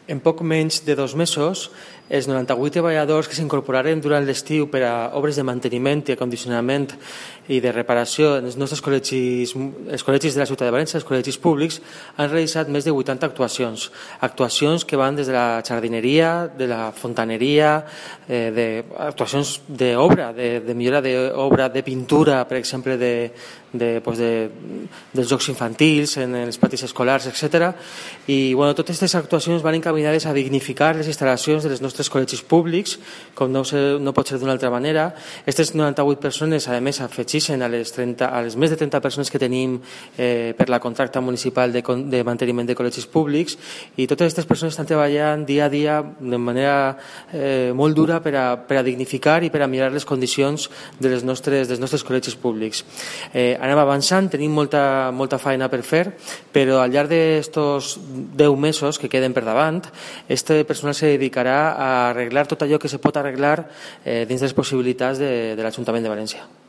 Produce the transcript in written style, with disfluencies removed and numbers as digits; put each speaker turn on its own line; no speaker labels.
En poc menys de 2 mesos, els 98 treballadors que s'incorporaren durant l'estiu per a obres de manteniment i acondicionament i de reparació en els nostres col·legis, els col·legis de la ciutat de València, els col·legis públics, han realitzat més de 80 actuacions. Actuacions que van des de la jardineria, de la fontaneria, actuacions d'obra, de millora d'obra, de pintura, per exemple, dels jocs infantils, en els patis escolars, etc. I totes aquestes actuacions van encaminades a dignificar les instal·lacions de les nostres col·legis públics, com no pot ser d'una altra manera. Aquestes 98 persones, a més, afegeixen a les més de 30 persones que tenim per la contracta municipal de manteniment de col·legis públics, i totes aquestes persones estan treballant dia a dia de manera molt dura per a dignificar i per a millorar les condicions dels nostres col·legis públics. Anem avançant, tenim molta feina per fer, però al llarg d'estos 10 mesos que queden per davant, este personal se dedicarà a arreglar tot allò que se pot arreglar dins de les possibilitats de l'Ajuntament de València.